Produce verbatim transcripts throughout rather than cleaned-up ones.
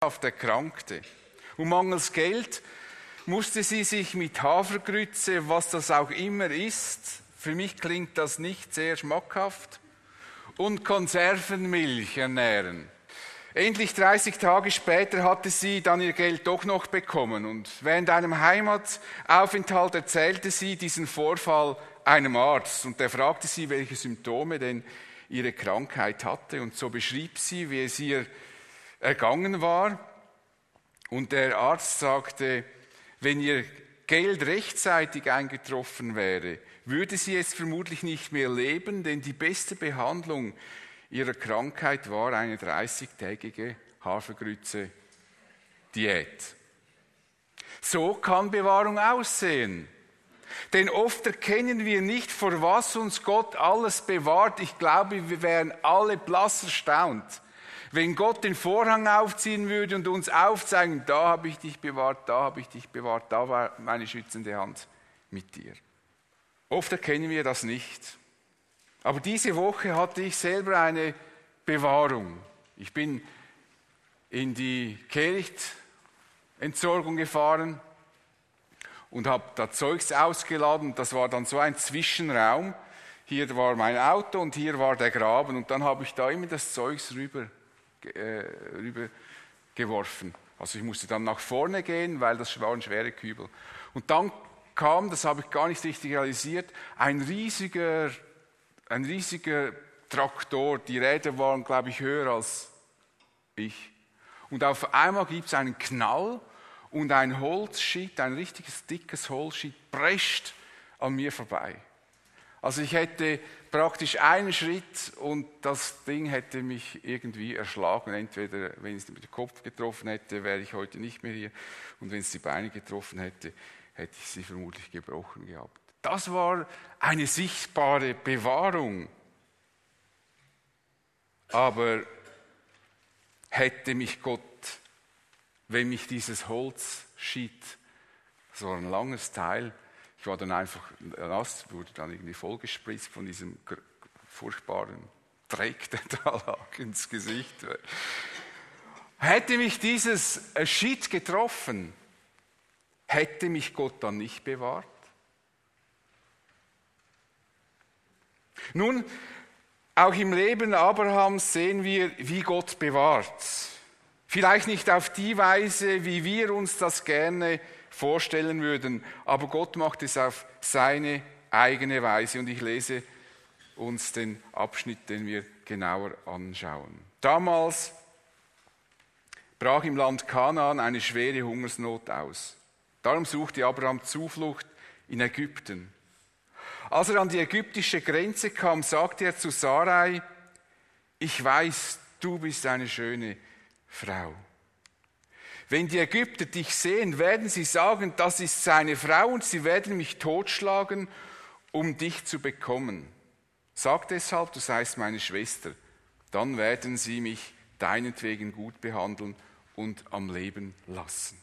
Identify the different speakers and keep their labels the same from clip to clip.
Speaker 1: erkrankte. Und mangels Geld musste sie sich mit Hafergrütze, was das auch immer ist, für mich klingt das nicht sehr schmackhaft, und Konservenmilch ernähren. Endlich dreißig Tage später hatte sie dann ihr Geld doch noch bekommen und während einem Heimataufenthalt erzählte sie diesen Vorfall einem Arzt und der fragte sie, welche Symptome denn ihre Krankheit hatte und so beschrieb sie, wie es ihr ergangen war und der Arzt sagte, wenn ihr Geld rechtzeitig eingetroffen wäre, würde sie jetzt vermutlich nicht mehr leben, denn die beste Behandlung ihrer Krankheit war eine dreißigtägige Hafergrütze-Diät. So kann Bewahrung aussehen. Denn oft erkennen wir nicht, vor was uns Gott alles bewahrt. Ich glaube, wir wären alle blass erstaunt, wenn Gott den Vorhang aufziehen würde und uns aufzeigen, da habe ich dich bewahrt, da habe ich dich bewahrt, da war meine schützende Hand mit dir. Oft erkennen wir das nicht. Aber diese Woche hatte ich selber eine Bewahrung. Ich bin in die Kehrichtentsorgung gefahren und habe da Zeugs ausgeladen. Das war dann so ein Zwischenraum. Hier war mein Auto und hier war der Graben. Und dann habe ich da immer das Zeugs rüber, äh, rüber geworfen. Also ich musste dann nach vorne gehen, weil das waren schwere Kübel. Und dann kam, das habe ich gar nicht richtig realisiert, ein riesiger Ein riesiger Traktor, die Räder waren, glaube ich, höher als ich. Und auf einmal gibt es einen Knall und ein Holzschild, ein richtiges dickes Holzschild, prescht an mir vorbei. Also ich hätte praktisch einen Schritt und das Ding hätte mich irgendwie erschlagen. Entweder, wenn es mit dem Kopf getroffen hätte, wäre ich heute nicht mehr hier. Und wenn es die Beine getroffen hätte, hätte ich sie vermutlich gebrochen gehabt. Das war eine sichtbare Bewahrung. Aber hätte mich Gott, wenn mich dieses Holz schied, das war ein langes Teil, ich war dann einfach nass, wurde dann irgendwie vollgespritzt von diesem furchtbaren Dreck, der da lag, ins Gesicht. Hätte mich dieses Schied getroffen, hätte mich Gott dann nicht bewahrt? Nun, auch im Leben Abrahams sehen wir, wie Gott bewahrt. Vielleicht nicht auf die Weise, wie wir uns das gerne vorstellen würden, aber Gott macht es auf seine eigene Weise. Und ich lese uns den Abschnitt, den wir genauer anschauen. Damals brach im Land Kanaan eine schwere Hungersnot aus. Darum suchte Abraham Zuflucht in Ägypten. Als er an die ägyptische Grenze kam, sagte er zu Sarai, ich weiß, du bist eine schöne Frau. Wenn die Ägypter dich sehen, werden sie sagen, das ist seine Frau und sie werden mich totschlagen, um dich zu bekommen. Sag deshalb, du seist meine Schwester, dann werden sie mich deinetwegen gut behandeln und am Leben lassen.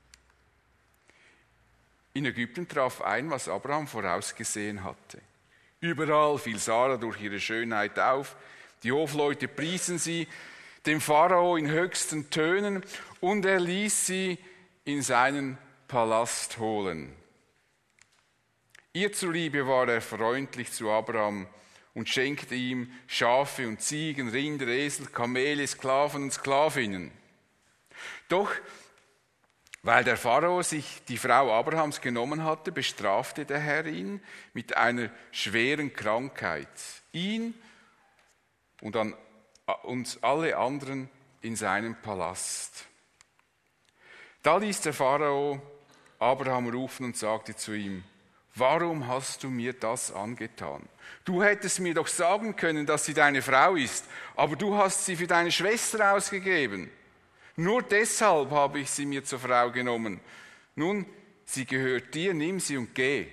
Speaker 1: In Ägypten traf ein, was Abraham vorausgesehen hatte. Überall fiel Sarah durch ihre Schönheit auf. Die Hofleute priesen sie, dem Pharao in höchsten Tönen, und er ließ sie in seinen Palast holen. Ihr zuliebe war er freundlich zu Abraham und schenkte ihm Schafe und Ziegen, Rinder, Esel, Kamele, Sklaven und Sklavinnen. Doch weil der Pharao sich die Frau Abrahams genommen hatte, bestrafte der Herr ihn mit einer schweren Krankheit. Ihn und an uns alle anderen in seinem Palast. Da ließ der Pharao Abraham rufen und sagte zu ihm, warum hast du mir das angetan? Du hättest mir doch sagen können, dass sie deine Frau ist, aber du hast sie für deine Schwester ausgegeben. Nur deshalb habe ich sie mir zur Frau genommen. Nun, sie gehört dir, nimm sie und geh.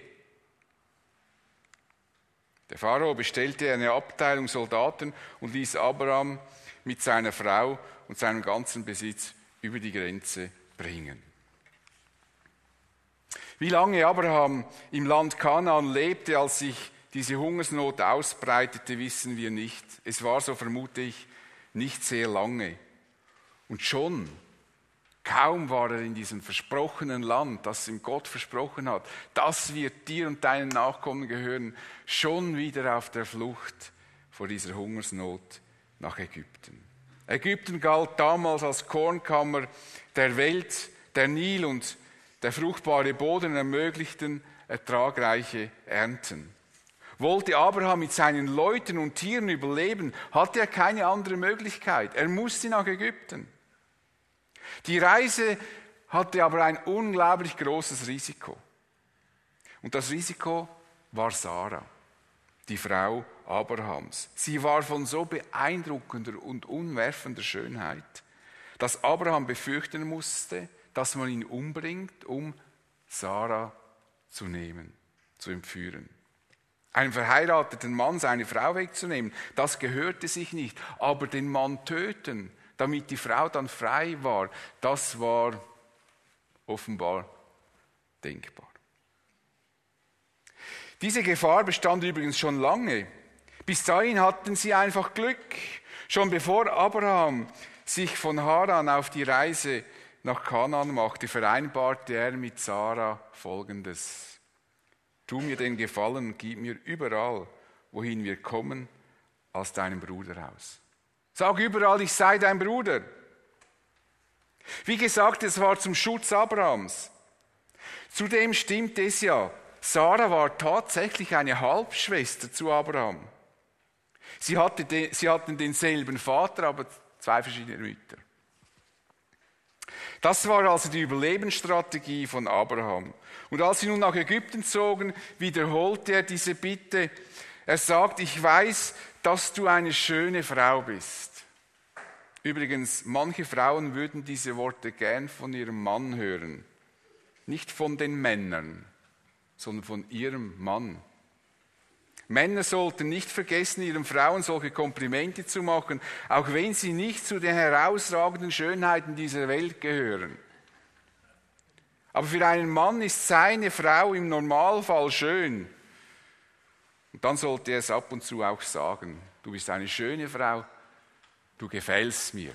Speaker 1: Der Pharao bestellte eine Abteilung Soldaten und ließ Abraham mit seiner Frau und seinem ganzen Besitz über die Grenze bringen. Wie lange Abraham im Land Kanaan lebte, als sich diese Hungersnot ausbreitete, wissen wir nicht. Es war, so vermute ich, nicht sehr lange. Und schon Kaum war er in diesem versprochenen Land, das ihm Gott versprochen hat, das wird dir und deinen Nachkommen gehören, schon wieder auf der Flucht vor dieser Hungersnot nach Ägypten. Ägypten galt damals als Kornkammer der Welt. Der Nil und der fruchtbare Boden ermöglichten ertragreiche Ernten. Wollte Abraham mit seinen Leuten und Tieren überleben, hatte er keine andere Möglichkeit. Er musste nach Ägypten. Die Reise hatte aber ein unglaublich großes Risiko. Und das Risiko war Sarah, die Frau Abrahams. Sie war von so beeindruckender und umwerfender Schönheit, dass Abraham befürchten musste, dass man ihn umbringt, um Sarah zu nehmen, zu entführen. Einem verheirateten Mann seine Frau wegzunehmen, das gehörte sich nicht. Aber den Mann töten, damit die Frau dann frei war, das war offenbar denkbar. Diese Gefahr bestand übrigens schon lange. Bis dahin hatten sie einfach Glück. Schon bevor Abraham sich von Haran auf die Reise nach Kanaan machte, vereinbarte er mit Sarah Folgendes: Tu mir den Gefallen und gib mir überall, wohin wir kommen, als deinem Bruder aus. Sag überall, ich sei dein Bruder. Wie gesagt, es war zum Schutz Abrahams. Zudem stimmt es ja, Sarah war tatsächlich eine Halbschwester zu Abraham. Sie, hatte de, sie hatten denselben Vater, aber zwei verschiedene Mütter. Das war also die Überlebensstrategie von Abraham. Und als sie nun nach Ägypten zogen, wiederholte er diese Bitte. Er sagt, ich weiß, dass du eine schöne Frau bist. Übrigens, manche Frauen würden diese Worte gern von ihrem Mann hören. Nicht von den Männern, sondern von ihrem Mann. Männer sollten nicht vergessen, ihren Frauen solche Komplimente zu machen, auch wenn sie nicht zu den herausragenden Schönheiten dieser Welt gehören. Aber für einen Mann ist seine Frau im Normalfall schön. Und dann sollte er es ab und zu auch sagen. Du bist eine schöne Frau, du gefällst mir.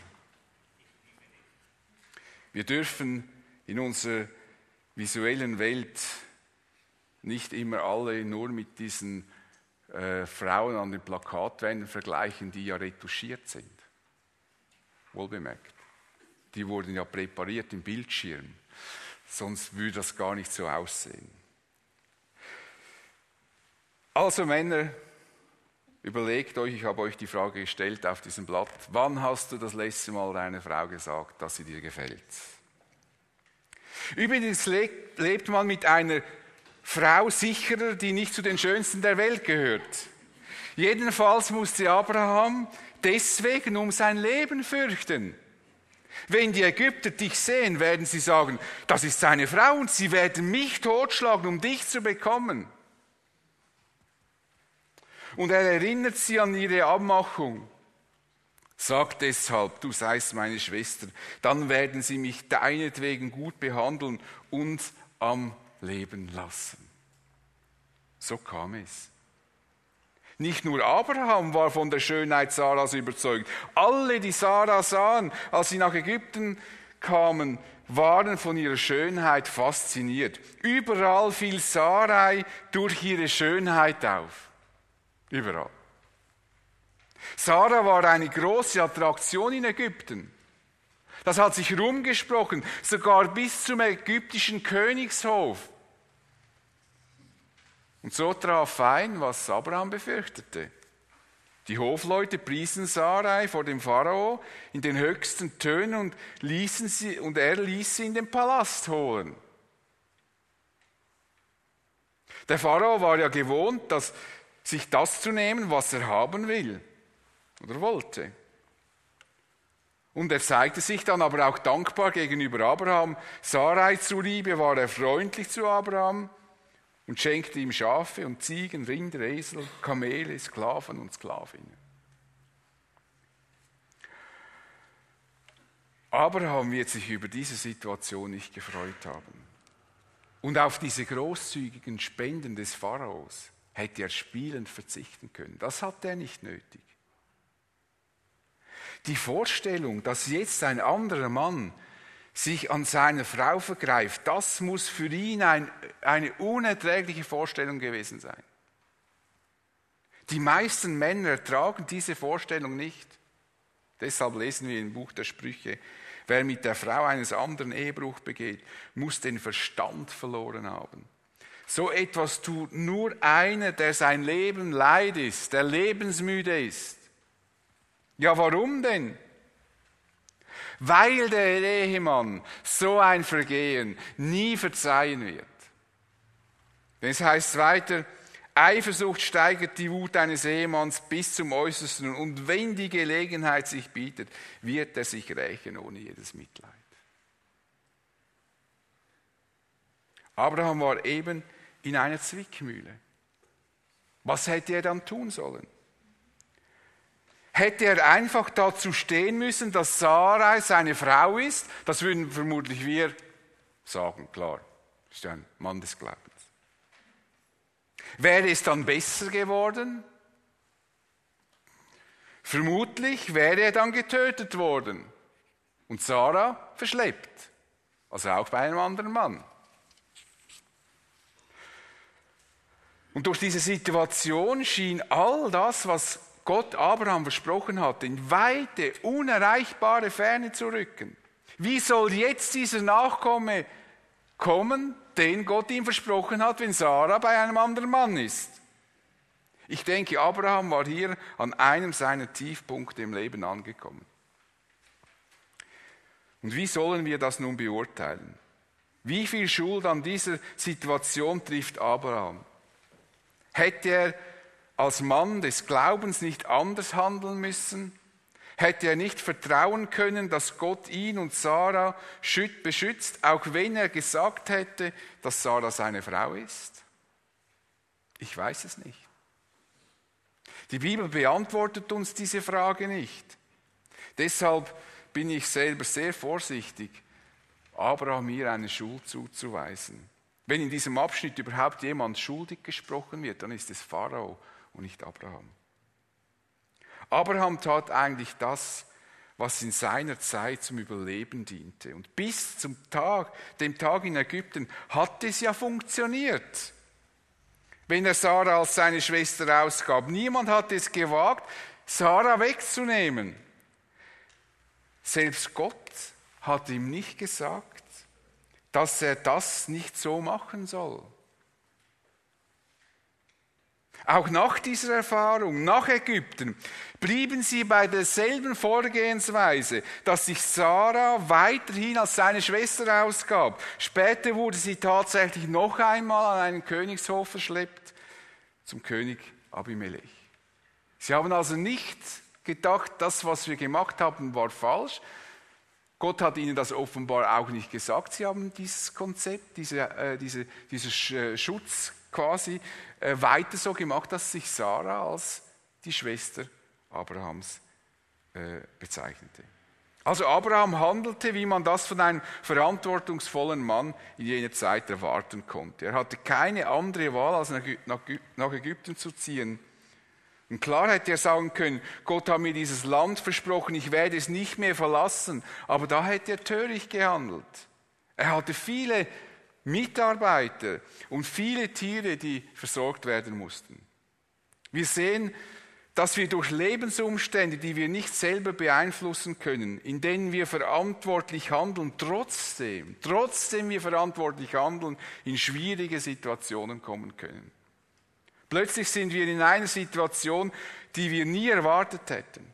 Speaker 1: Wir dürfen in unserer visuellen Welt nicht immer alle nur mit diesen äh, Frauen an den Plakatwänden vergleichen, die ja retuschiert sind. Wohlbemerkt. Die wurden ja präpariert im Bildschirm. Sonst würde das gar nicht so aussehen. Also Männer, überlegt euch, ich habe euch die Frage gestellt auf diesem Blatt, wann hast du das letzte Mal deiner Frau gesagt, dass sie dir gefällt? Übrigens lebt man mit einer Frau sicherer, die nicht zu den schönsten der Welt gehört. Jedenfalls musste Abraham deswegen um sein Leben fürchten. Wenn die Ägypter dich sehen, werden sie sagen, das ist seine Frau und sie werden mich totschlagen, um dich zu bekommen. Und er erinnert sie an ihre Abmachung. Sag deshalb, du seist meine Schwester, dann werden sie mich deinetwegen gut behandeln und am Leben lassen. So kam es. Nicht nur Abraham war von der Schönheit Sarahs überzeugt. Alle, die Sarah sahen, als sie nach Ägypten kamen, waren von ihrer Schönheit fasziniert. Überall fiel Sarai durch ihre Schönheit auf. Überall. Sarah war eine große Attraktion in Ägypten. Das hat sich rumgesprochen, sogar bis zum ägyptischen Königshof. Und so traf ein, was Abraham befürchtete. Die Hofleute priesen Sarai vor dem Pharao in den höchsten Tönen und, ließen sie, und er ließ sie in den Palast holen. Der Pharao war ja gewohnt, dass, sich das zu nehmen, was er haben will oder wollte. Und er zeigte sich dann aber auch dankbar gegenüber Abraham. Sarai zuliebe war er freundlich zu Abraham und schenkte ihm Schafe und Ziegen, Rinder, Esel, Kamele, Sklaven und Sklavinnen. Abraham wird sich über diese Situation nicht gefreut haben. Und auf diese großzügigen Spenden des Pharaos hätte er spielend verzichten können. Das hatte er nicht nötig. Die Vorstellung, dass jetzt ein anderer Mann sich an seiner Frau vergreift, das muss für ihn ein, eine unerträgliche Vorstellung gewesen sein. Die meisten Männer ertragen diese Vorstellung nicht. Deshalb lesen wir im Buch der Sprüche, wer mit der Frau eines anderen Ehebruch begeht, muss den Verstand verloren haben. So etwas tut nur einer, der sein Leben leid ist, der lebensmüde ist. Ja, warum denn? Weil der Ehemann so ein Vergehen nie verzeihen wird. Denn es heißt weiter, Eifersucht steigert die Wut eines Ehemanns bis zum Äußersten und wenn die Gelegenheit sich bietet, wird er sich rächen ohne jedes Mitleid. Abraham war eben in einer Zwickmühle. Was hätte er dann tun sollen? Hätte er einfach dazu stehen müssen, dass Sarai seine Frau ist? Das würden vermutlich wir sagen, klar, ist ja ein Mann des Glaubens. Wäre es dann besser geworden? Vermutlich wäre er dann getötet worden und Sarah verschleppt, also auch bei einem anderen Mann. Und durch diese Situation schien all das, was Gott Abraham versprochen hatte, in weite, unerreichbare Ferne zu rücken. Wie soll jetzt dieser Nachkomme kommen, den Gott ihm versprochen hat, wenn Sarah bei einem anderen Mann ist? Ich denke, Abraham war hier an einem seiner Tiefpunkte im Leben angekommen. Und wie sollen wir das nun beurteilen? Wie viel Schuld an dieser Situation trifft Abraham? Hätte er als Mann des Glaubens nicht anders handeln müssen? Hätte er nicht vertrauen können, dass Gott ihn und Sarah beschützt, auch wenn er gesagt hätte, dass Sarah seine Frau ist? Ich weiß es nicht. Die Bibel beantwortet uns diese Frage nicht. Deshalb bin ich selber sehr vorsichtig, Abraham hier eine Schuld zuzuweisen. Wenn in diesem Abschnitt überhaupt jemand schuldig gesprochen wird, dann ist es Pharao und nicht Abraham. Abraham tat eigentlich das, was in seiner Zeit zum Überleben diente. Und bis zum Tag, dem Tag in Ägypten hat es ja funktioniert. Wenn er Sarah als seine Schwester ausgab. Niemand hat es gewagt, Sarah wegzunehmen. Selbst Gott hat ihm nicht gesagt, dass er das nicht so machen soll. Auch nach dieser Erfahrung, nach Ägypten, blieben sie bei derselben Vorgehensweise, dass sich Sarah weiterhin als seine Schwester ausgab. Später wurde sie tatsächlich noch einmal an einen Königshof verschleppt, zum König Abimelech. Sie haben also nicht gedacht, das, was wir gemacht haben, war falsch. Gott hat ihnen das offenbar auch nicht gesagt. Sie haben dieses Konzept, diese, äh, diese, diesen Schutz quasi äh, weiter so gemacht, dass sich Sarah als die Schwester Abrahams äh, bezeichnete. Also Abraham handelte, wie man das von einem verantwortungsvollen Mann in jener Zeit erwarten konnte. Er hatte keine andere Wahl, als nach, nach, nach Ägypten zu ziehen. Und klar hätte er sagen können, Gott hat mir dieses Land versprochen, ich werde es nicht mehr verlassen. Aber da hätte er töricht gehandelt. Er hatte viele Mitarbeiter und viele Tiere, die versorgt werden mussten. Wir sehen, dass wir durch Lebensumstände, die wir nicht selber beeinflussen können, in denen wir verantwortlich handeln, trotzdem, trotzdem wir verantwortlich handeln, in schwierige Situationen kommen können. Plötzlich sind wir in einer Situation, die wir nie erwartet hätten.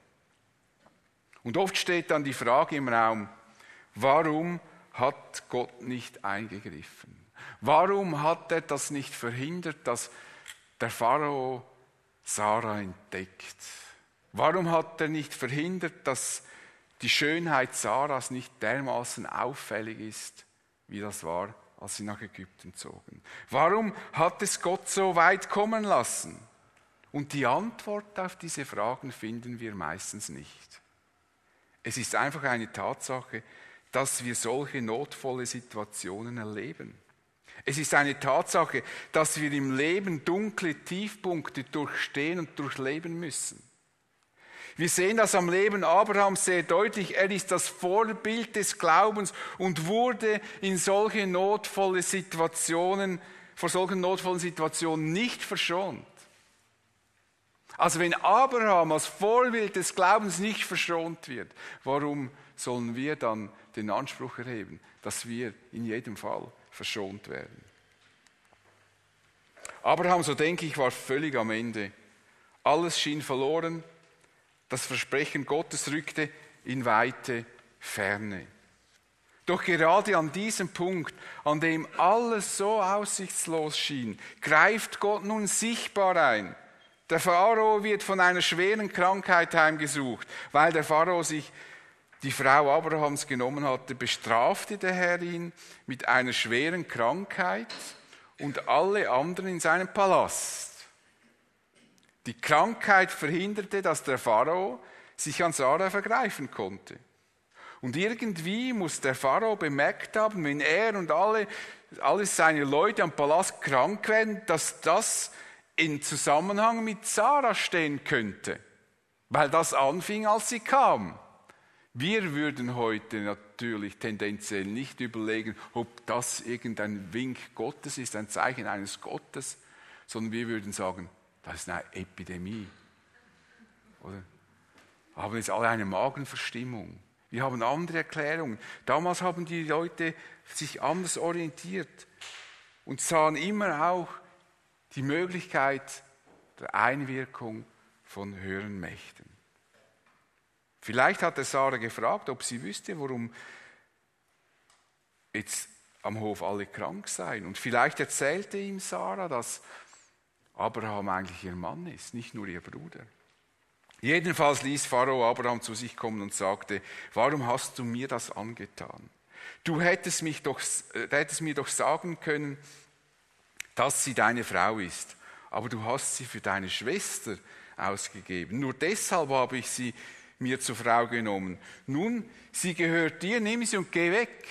Speaker 1: Und oft steht dann die Frage im Raum, warum hat Gott nicht eingegriffen? Warum hat er das nicht verhindert, dass der Pharao Sarah entdeckt? Warum hat er nicht verhindert, dass die Schönheit Sarahs nicht dermaßen auffällig ist, wie das war, als sie nach Ägypten zogen? Warum hat es Gott so weit kommen lassen? Und die Antwort auf diese Fragen finden wir meistens nicht. Es ist einfach eine Tatsache, dass wir solche notvolle Situationen erleben. Es ist eine Tatsache, dass wir im Leben dunkle Tiefpunkte durchstehen und durchleben müssen. Wir sehen das am Leben Abrahams sehr deutlich. Er ist das Vorbild des Glaubens und wurde in solche notvolle Situationen, vor solchen notvollen Situationen nicht verschont. Also wenn Abraham als Vorbild des Glaubens nicht verschont wird, warum sollen wir dann den Anspruch erheben, dass wir in jedem Fall verschont werden? Abraham, so denke ich, war völlig am Ende. Alles schien verloren. Das Versprechen Gottes rückte in weite Ferne. Doch gerade an diesem Punkt, an dem alles so aussichtslos schien, greift Gott nun sichtbar ein. Der Pharao wird von einer schweren Krankheit heimgesucht. Weil der Pharao sich die Frau Abrahams genommen hatte, bestrafte der Herr ihn mit einer schweren Krankheit und alle anderen in seinem Palast. Die Krankheit verhinderte, dass der Pharao sich an Sarah vergreifen konnte. Und irgendwie muss der Pharao bemerkt haben, wenn er und alle, alle seine Leute am Palast krank werden, dass das in Zusammenhang mit Sarah stehen könnte, weil das anfing, als sie kam. Wir würden heute natürlich tendenziell nicht überlegen, ob das irgendein Wink Gottes ist, ein Zeichen eines Gottes, sondern wir würden sagen, das ist eine Epidemie. Oder? Wir haben jetzt alle eine Magenverstimmung. Wir haben andere Erklärungen. Damals haben die Leute sich anders orientiert und sahen immer auch die Möglichkeit der Einwirkung von höheren Mächten. Vielleicht hat der Sarah gefragt, ob sie wüsste, warum jetzt am Hof alle krank seien. Und vielleicht erzählte ihm Sarah, dass Abraham eigentlich ihr Mann ist, nicht nur ihr Bruder. Jedenfalls ließ Pharao Abraham zu sich kommen und sagte, warum hast du mir das angetan? Du hättest, mich doch, äh, hättest mir doch sagen können, dass sie deine Frau ist, aber du hast sie für deine Schwester ausgegeben. Nur deshalb habe ich sie mir zur Frau genommen. Nun, sie gehört dir, nimm sie und geh weg.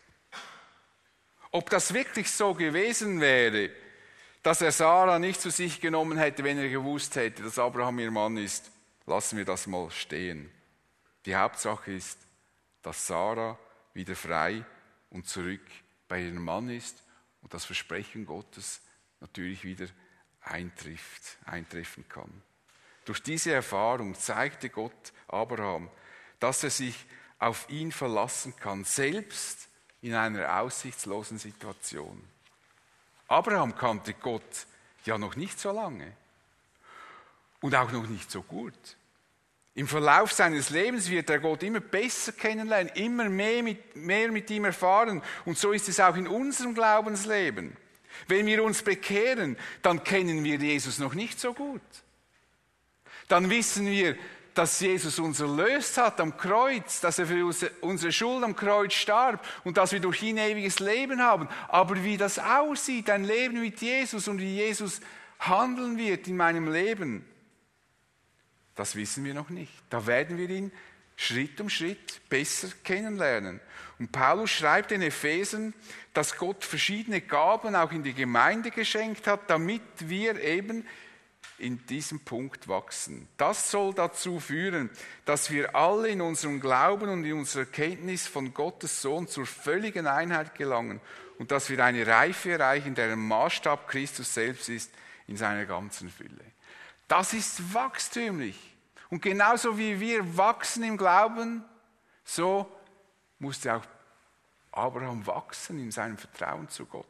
Speaker 1: Ob das wirklich so gewesen wäre, dass er Sarah nicht zu sich genommen hätte, wenn er gewusst hätte, dass Abraham ihr Mann ist, lassen wir das mal stehen. Die Hauptsache ist, dass Sarah wieder frei und zurück bei ihrem Mann ist und das Versprechen Gottes natürlich wieder eintrifft, eintreffen kann. Durch diese Erfahrung zeigte Gott Abraham, dass er sich auf ihn verlassen kann, selbst in einer aussichtslosen Situation. Abraham kannte Gott ja noch nicht so lange und auch noch nicht so gut. Im Verlauf seines Lebens wird er Gott immer besser kennenlernen, immer mehr mit, mehr mit ihm erfahren. Und so ist es auch in unserem Glaubensleben. Wenn wir uns bekehren, dann kennen wir Jesus noch nicht so gut. Dann wissen wir, dass Jesus uns erlöst hat am Kreuz, dass er für unsere Schuld am Kreuz starb und dass wir durch ihn ewiges Leben haben. Aber wie das aussieht, ein Leben mit Jesus und wie Jesus handeln wird in meinem Leben, das wissen wir noch nicht. Da werden wir ihn Schritt um Schritt besser kennenlernen. Und Paulus schreibt in Ephesern, dass Gott verschiedene Gaben auch in die Gemeinde geschenkt hat, damit wir eben in diesem Punkt wachsen. Das soll dazu führen, dass wir alle in unserem Glauben und in unserer Kenntnis von Gottes Sohn zur völligen Einheit gelangen und dass wir eine Reife erreichen, deren Maßstab Christus selbst ist in seiner ganzen Fülle. Das ist wachstümlich. Und genauso wie wir wachsen im Glauben, so musste auch Abraham wachsen in seinem Vertrauen zu Gott.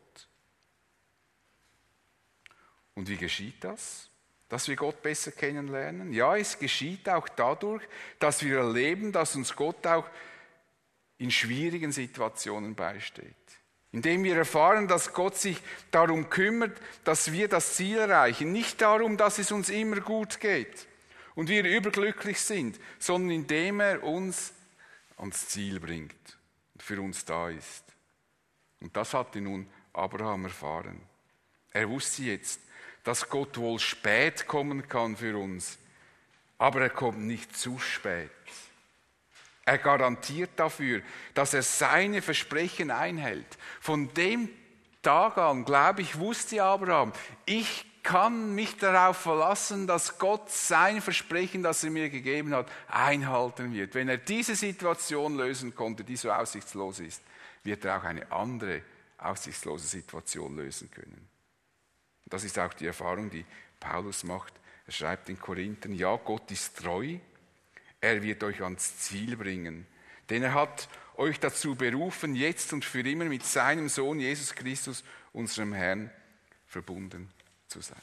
Speaker 1: Und wie geschieht das? Dass wir Gott besser kennenlernen? Ja, es geschieht auch dadurch, dass wir erleben, dass uns Gott auch in schwierigen Situationen beisteht. Indem wir erfahren, dass Gott sich darum kümmert, dass wir das Ziel erreichen. Nicht darum, dass es uns immer gut geht und wir überglücklich sind, sondern indem er uns ans Ziel bringt und für uns da ist. Und das hatte nun Abraham erfahren. Er wusste jetzt, dass Gott wohl spät kommen kann für uns, aber er kommt nicht zu spät. Er garantiert dafür, dass er seine Versprechen einhält. Von dem Tag an, glaube ich, wusste Abraham, ich kann mich darauf verlassen, dass Gott sein Versprechen, das er mir gegeben hat, einhalten wird. Wenn er diese Situation lösen konnte, die so aussichtslos ist, wird er auch eine andere aussichtslose Situation lösen können. Das ist auch die Erfahrung, die Paulus macht. Er schreibt in Korinthern, ja, Gott ist treu, er wird euch ans Ziel bringen, denn er hat euch dazu berufen, jetzt und für immer mit seinem Sohn Jesus Christus, unserem Herrn, verbunden zu sein.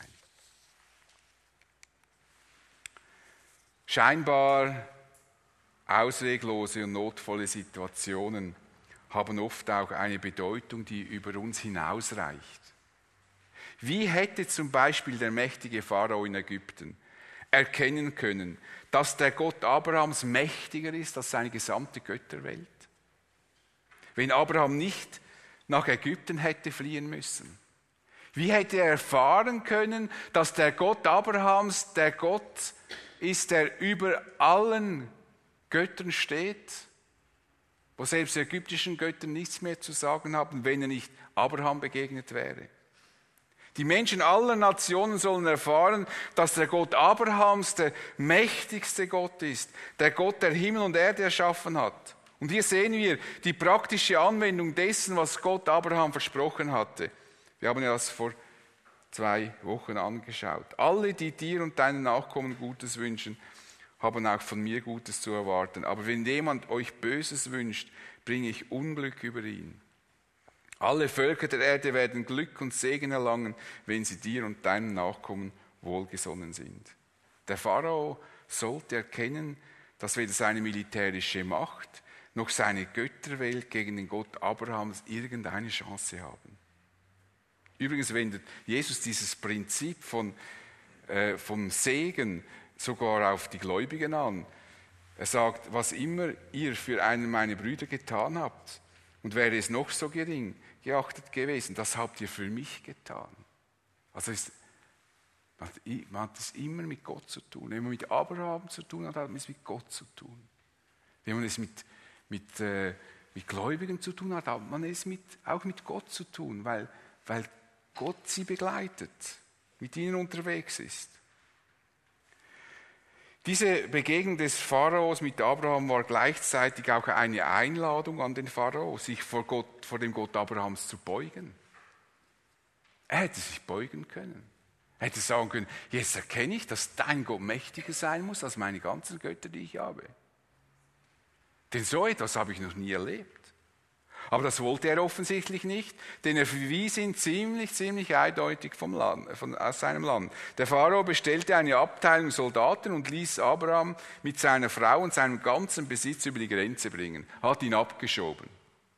Speaker 1: Scheinbar ausweglose und notvolle Situationen haben oft auch eine Bedeutung, die über uns hinausreicht. Wie hätte zum Beispiel der mächtige Pharao in Ägypten erkennen können, dass der Gott Abrahams mächtiger ist als seine gesamte Götterwelt? Wenn Abraham nicht nach Ägypten hätte fliehen müssen? Wie hätte er erfahren können, dass der Gott Abrahams der Gott ist, der über allen Göttern steht, wo selbst die ägyptischen Götter nichts mehr zu sagen haben, wenn er nicht Abraham begegnet wäre? Die Menschen aller Nationen sollen erfahren, dass der Gott Abrahams der mächtigste Gott ist, der Gott, der Himmel und Erde erschaffen hat. Und hier sehen wir die praktische Anwendung dessen, was Gott Abraham versprochen hatte. Wir haben ja das vor zwei Wochen angeschaut. Alle, die dir und deinen Nachkommen Gutes wünschen, haben auch von mir Gutes zu erwarten. Aber wenn jemand euch Böses wünscht, bringe ich Unglück über ihn. Alle Völker der Erde werden Glück und Segen erlangen, wenn sie dir und deinen Nachkommen wohlgesonnen sind. Der Pharao sollte erkennen, dass weder seine militärische Macht noch seine Götterwelt gegen den Gott Abrahams irgendeine Chance haben. Übrigens wendet Jesus dieses Prinzip von, äh, vom Segen sogar auf die Gläubigen an. Er sagt, was immer ihr für einen meiner Brüder getan habt, und wäre es noch so gering geachtet gewesen, das habt ihr für mich getan. Also ist, man hat es immer mit Gott zu tun. Wenn man mit Abraham zu tun hat, hat man es mit Gott zu tun. Wenn man es mit, mit, äh, mit Gläubigen zu tun hat, hat man es mit, auch mit Gott zu tun, weil, weil Gott sie begleitet, mit ihnen unterwegs ist. Diese Begegnung des Pharaos mit Abraham war gleichzeitig auch eine Einladung an den Pharao, sich vor, Gott, vor dem Gott Abrahams zu beugen. Er hätte sich beugen können. Er hätte sagen können, jetzt erkenne ich, dass dein Gott mächtiger sein muss als meine ganzen Götter, die ich habe. Denn so etwas habe ich noch nie erlebt. Aber das wollte er offensichtlich nicht, denn er verwies ihn ziemlich, ziemlich eindeutig vom Land, von, aus seinem Land. Der Pharao bestellte eine Abteilung Soldaten und ließ Abraham mit seiner Frau und seinem ganzen Besitz über die Grenze bringen, hat ihn abgeschoben.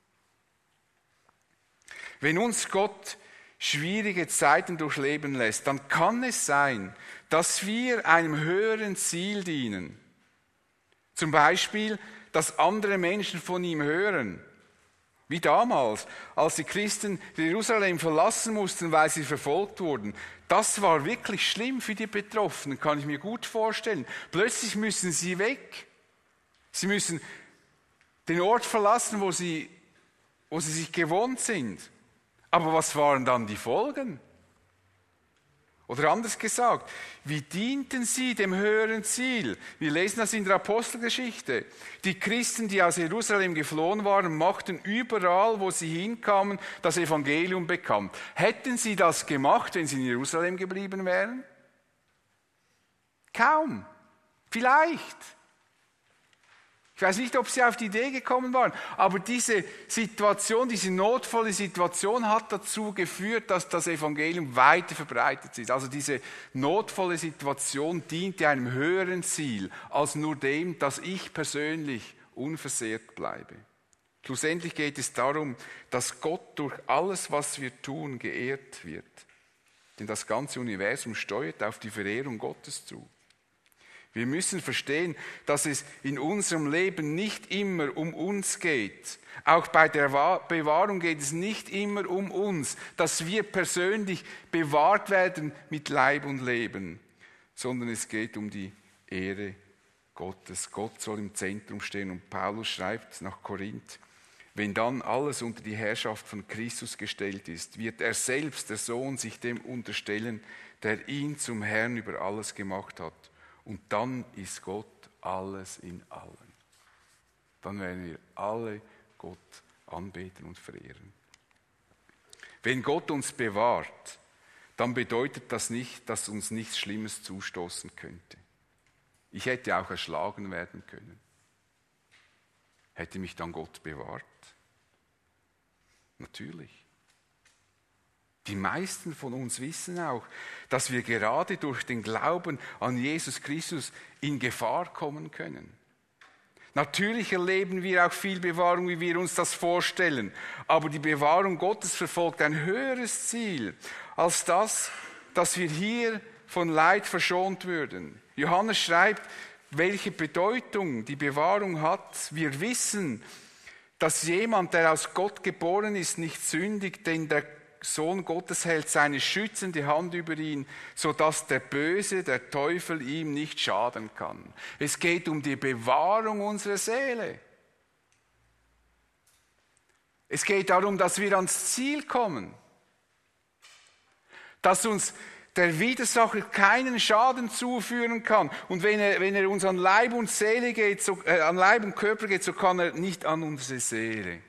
Speaker 1: Wenn uns Gott schwierige Zeiten durchleben lässt, dann kann es sein, dass wir einem höheren Ziel dienen. Zum Beispiel, dass andere Menschen von ihm hören. Wie damals, als die Christen Jerusalem verlassen mussten, weil sie verfolgt wurden. Das war wirklich schlimm für die Betroffenen, kann ich mir gut vorstellen. Plötzlich müssen sie weg. Sie müssen den Ort verlassen, wo sie, wo sie sich gewohnt sind. Aber was waren dann die Folgen? Oder anders gesagt, wie dienten sie dem höheren Ziel? Wir lesen das in der Apostelgeschichte. Die Christen, die aus Jerusalem geflohen waren, machten überall, wo sie hinkamen, das Evangelium bekannt. Hätten sie das gemacht, wenn sie in Jerusalem geblieben wären? Kaum. Vielleicht. Ich weiß nicht, ob sie auf die Idee gekommen waren, aber diese Situation, diese notvolle Situation hat dazu geführt, dass das Evangelium weiter verbreitet ist. Also diese notvolle Situation diente einem höheren Ziel als nur dem, dass ich persönlich unversehrt bleibe. Schlussendlich geht es darum, dass Gott durch alles, was wir tun, geehrt wird. Denn das ganze Universum steuert auf die Verehrung Gottes zu. Wir müssen verstehen, dass es in unserem Leben nicht immer um uns geht. Auch bei der Bewahrung geht es nicht immer um uns, dass wir persönlich bewahrt werden mit Leib und Leben, sondern es geht um die Ehre Gottes. Gott soll im Zentrum stehen. Und Paulus schreibt nach Korinth, Wenn dann alles unter die Herrschaft von Christus gestellt ist, wird er selbst, der Sohn, sich dem unterstellen, der ihn zum Herrn über alles gemacht hat. Und dann ist Gott alles in allen. Dann werden wir alle Gott anbeten und verehren. Wenn Gott uns bewahrt, dann bedeutet das nicht, dass uns nichts Schlimmes zustoßen könnte. Ich hätte auch erschlagen werden können. Hätte mich dann Gott bewahrt? Natürlich. Die meisten von uns wissen auch, dass wir gerade durch den Glauben an Jesus Christus in Gefahr kommen können. Natürlich erleben wir auch viel Bewahrung, wie wir uns das vorstellen. Aber die Bewahrung Gottes verfolgt ein höheres Ziel als das, dass wir hier von Leid verschont würden. Johannes schreibt, welche Bedeutung die Bewahrung hat. Wir wissen, dass jemand, der aus Gott geboren ist, nicht sündigt, denn der Sohn Gottes hält seine schützende Hand über ihn, sodass der Böse, der Teufel, ihm nicht schaden kann. Es geht um die Bewahrung unserer Seele. Es geht darum, dass wir ans Ziel kommen. Dass uns der Widersacher keinen Schaden zuführen kann. Und wenn er, wenn er uns an Leib und Seele geht, so, äh, an Leib und Körper geht, so kann er nicht an unsere Seele.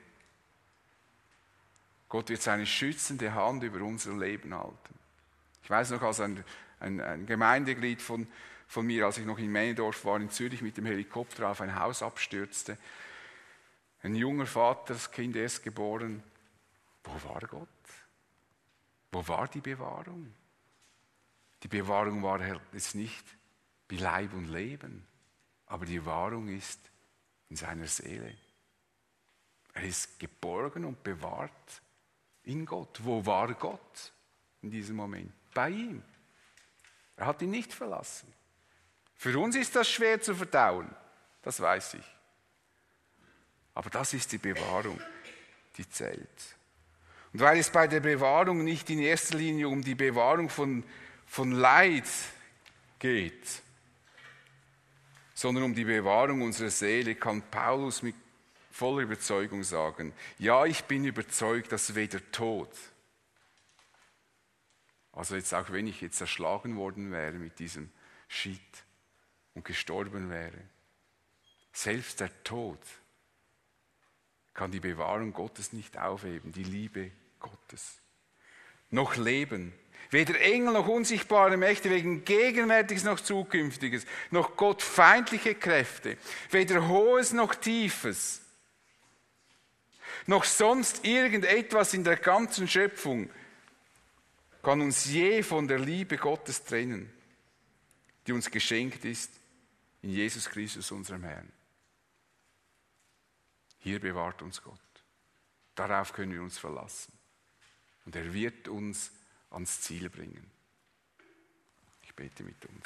Speaker 1: Gott wird seine schützende Hand über unser Leben halten. Ich weiß noch, als ein, ein, ein Gemeindeglied von, von mir, als ich noch in Männedorf war, in Zürich, mit dem Helikopter auf ein Haus abstürzte. Ein junger Vater, das Kind erst geboren. Wo war Gott? Wo war die Bewahrung? Die Bewahrung war jetzt nicht wie Leib und Leben, aber die Bewahrung ist in seiner Seele. Er ist geborgen und bewahrt in Gott. Wo war Gott in diesem Moment? Bei ihm. Er hat ihn nicht verlassen. Für uns ist das schwer zu verdauen, das weiß ich. Aber das ist die Bewahrung, die zählt. Und weil es bei der Bewahrung nicht in erster Linie um die Bewahrung von, von Leid geht, sondern um die Bewahrung unserer Seele, kann Paulus mit voller Überzeugung sagen, ja, ich bin überzeugt, dass weder Tod, also jetzt auch wenn ich jetzt erschlagen worden wäre mit diesem Schied und gestorben wäre, selbst der Tod kann die Bewahrung Gottes nicht aufheben, die Liebe Gottes. Noch Leben, weder Engel noch unsichtbare Mächte, wegen Gegenwärtiges noch Zukünftiges, noch gottfeindliche Kräfte, weder Hohes noch Tiefes, noch sonst irgendetwas in der ganzen Schöpfung kann uns je von der Liebe Gottes trennen, die uns geschenkt ist in Jesus Christus, unserem Herrn. Hier bewahrt uns Gott. Darauf können wir uns verlassen. Und er wird uns ans Ziel bringen. Ich bete mit uns.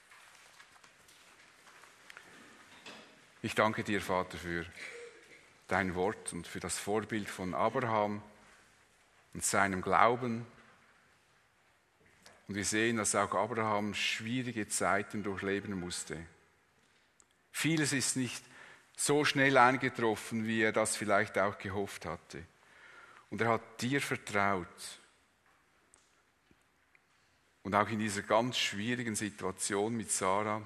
Speaker 1: Ich danke dir, Vater, für dein Wort und für das Vorbild von Abraham und seinem Glauben. Und wir sehen, dass auch Abraham schwierige Zeiten durchleben musste. Vieles ist nicht so schnell eingetroffen, wie er das vielleicht auch gehofft hatte. Und er hat dir vertraut. Und auch in dieser ganz schwierigen Situation mit Sarah,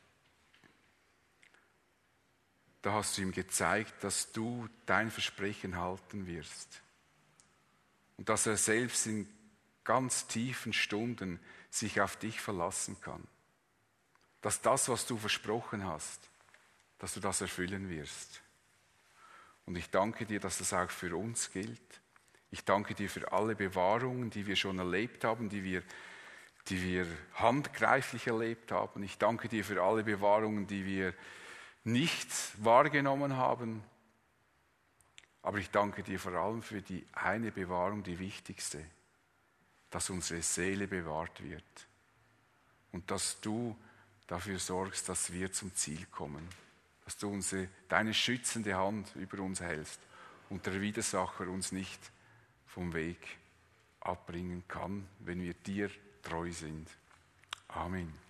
Speaker 1: da hast du ihm gezeigt, dass du dein Versprechen halten wirst. Und dass er selbst in ganz tiefen Stunden sich auf dich verlassen kann. Dass das, was du versprochen hast, dass du das erfüllen wirst. Und ich danke dir, dass das auch für uns gilt. Ich danke dir für alle Bewahrungen, die wir schon erlebt haben, die wir, die wir handgreiflich erlebt haben. Ich danke dir für alle Bewahrungen, die wir nicht wahrgenommen haben. Aber ich danke dir vor allem für die eine Bewahrung, die wichtigste, dass unsere Seele bewahrt wird und dass du dafür sorgst, dass wir zum Ziel kommen, dass du unsere, deine schützende Hand über uns hältst und der Widersacher uns nicht vom Weg abbringen kann, wenn wir dir treu sind. Amen.